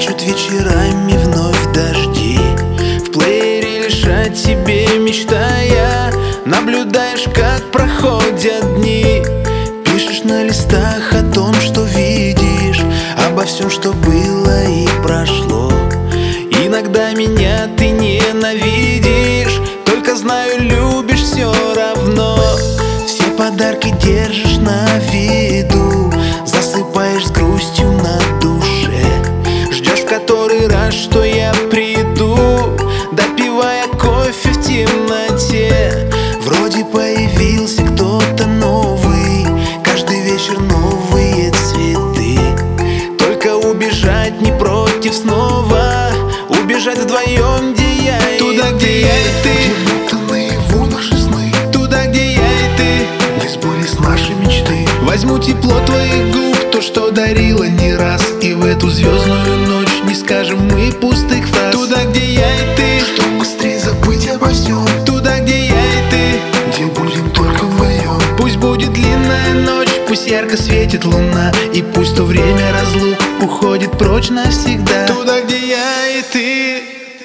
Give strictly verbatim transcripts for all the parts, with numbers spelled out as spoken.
Плачут вечерами вновь дожди, в плеере лишать тебе мечтая. Наблюдаешь, как проходят дни, пишешь на листах о том, что видишь, обо всем, что было и прошло. Иногда меня ты ненавидишь, только знаю, любишь все равно. Все подарки держишь на виду, засыпаешь с грустью на душе. Ждешь в который раз, что я приду, допивая кофе в темноте. Вроде появился кто-то новый, каждый вечер новые цветы. Только убежать не против снова, убежать вдвоем, где я и туда, ты. где я и ты, где будто наяву наши сны. туда, где я и ты, где сбылись наши мечты. возьму тепло твоих губ, то, что дарила не раз, и в эту звездную ночь не скажем мы пустых фраз. Туда, где я и ты, чтоб быстрее забыть обо всем. туда, где я и ты, где будем только вдвоем. пусть будет длинная ночь, пусть ярко светит луна, и пусть то время разлук уходит прочь навсегда. Туда, где я и ты.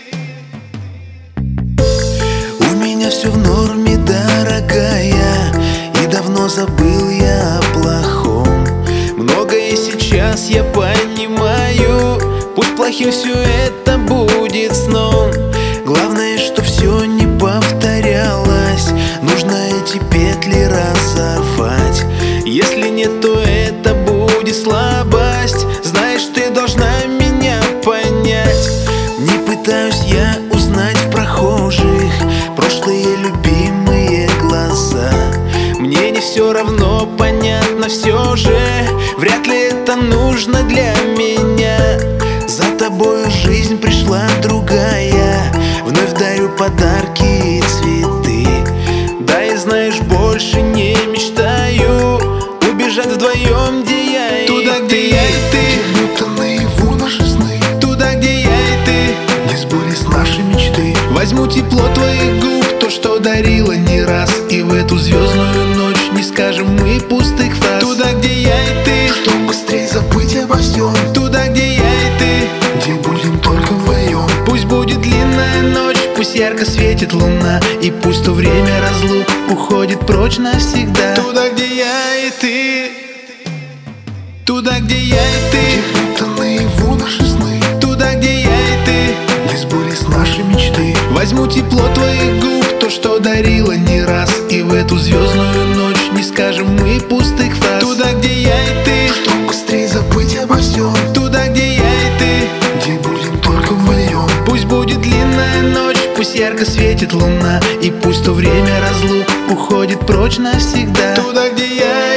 У меня все в норме, дорогая, и давно забыл я о плохом. Многое сейчас я понимаю, пусть плохим все это будет сном. Главное, что все не повторялось, нужно эти петли разорвать. Если нет, то это будет слабость, знаешь, ты должна меня понять. Не пытаюсь я узнать в прохожих прошлые любимые глаза. Мне не все равно, понятно все же, вряд ли это нужно для меня. За тобою жизнь пришла другая, вновь дарю подарки и цветы. Да и знаешь, больше не мечтаю убежать вдвоем, где я и Туда, ты. где я и ты, где будто наяву наши сны. туда, где я и ты, где сбылись наши мечты. возьму тепло твоих губ, то, что дарила не раз, и в эту звездную ночь не скажем мы пустых фраз. Туда, где я и ты, чтоб быстрее забыть обо всем. туда, где я и ты, где будем только вдвоем. пусть будет длинная ночь, пусть ярко светит луна, и пусть то время разлук уходит прочь навсегда. Туда, где я и ты, туда, где я и ты, где будто наяву наши сны. туда, где я и ты, где сбылись наши мечты. возьму тепло твоих губ, то, что дарила не раз, и в эту звездную ночь не скажем мы пустых фраз. Туда, где я и ты, чтоб быстрее забыть обо всем. туда, где я и ты, где будем только вдвоем. пусть будет длинная ночь, пусть ярко светит луна, и пусть то время разлук уходит прочь навсегда. Туда, где я